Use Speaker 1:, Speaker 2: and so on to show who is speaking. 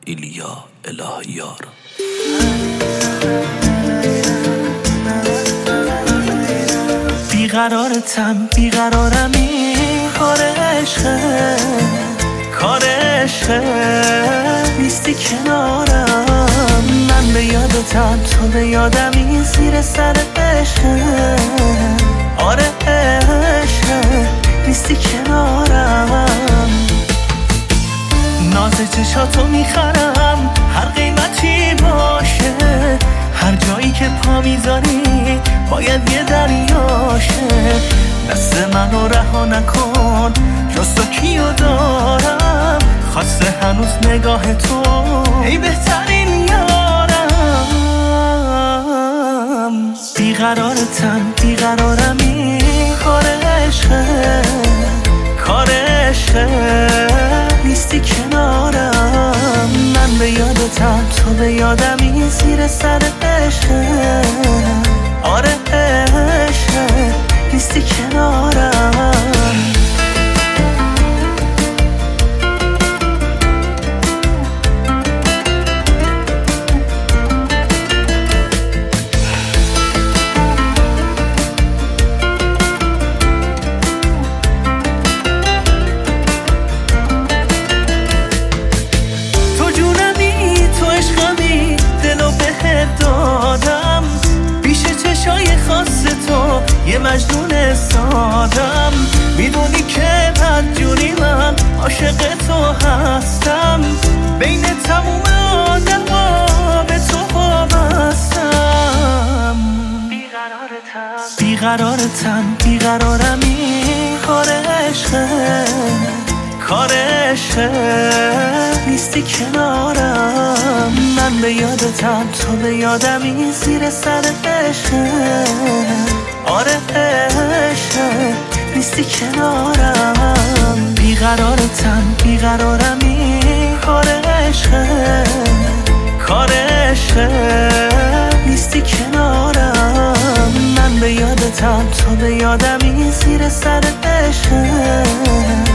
Speaker 1: ایلیا الهیار.
Speaker 2: بیقرارتم بیقرارمی، کار عشقه کار عشقه، نیستی کنارم. من به یادتم تو به یادمی، زیر سر عشقه آره عشقه، نیستی کنارم. ناز چشاتو میخرم هر قیمتی باشه، هر جایی که پا میذاری باید یه دریاشه. دست منو رها نکن، جز تو کیو دارم، خواسته هنوز نگاه تو ای بهترین یارم. بیقرارتم بیقرارمی، کار عشقه کار عشقه، نیستی کنارم. من به یادتم تو به یادمی، زیر سر عشقه آره عشقه، نیستی کنارم. دادم پیش چشای خاص تو، یه مجنون سادم. میدونی که بدجوری من عاشق تو هستم، بین تموم آدم ها به تو وابستم. بیقرارتم بیقرارمی، کار عشقه کار عشقه، نیستی کنارم. من به یادتم تو به یادمی، زیر سر عشقه آره عشقه، نیستی کنارم. بیقرارتم بیقرارمی، کار عشقه کار عشقه، نیستی کنارم. من به یادتم تو به یادمی، زیر سر عشقه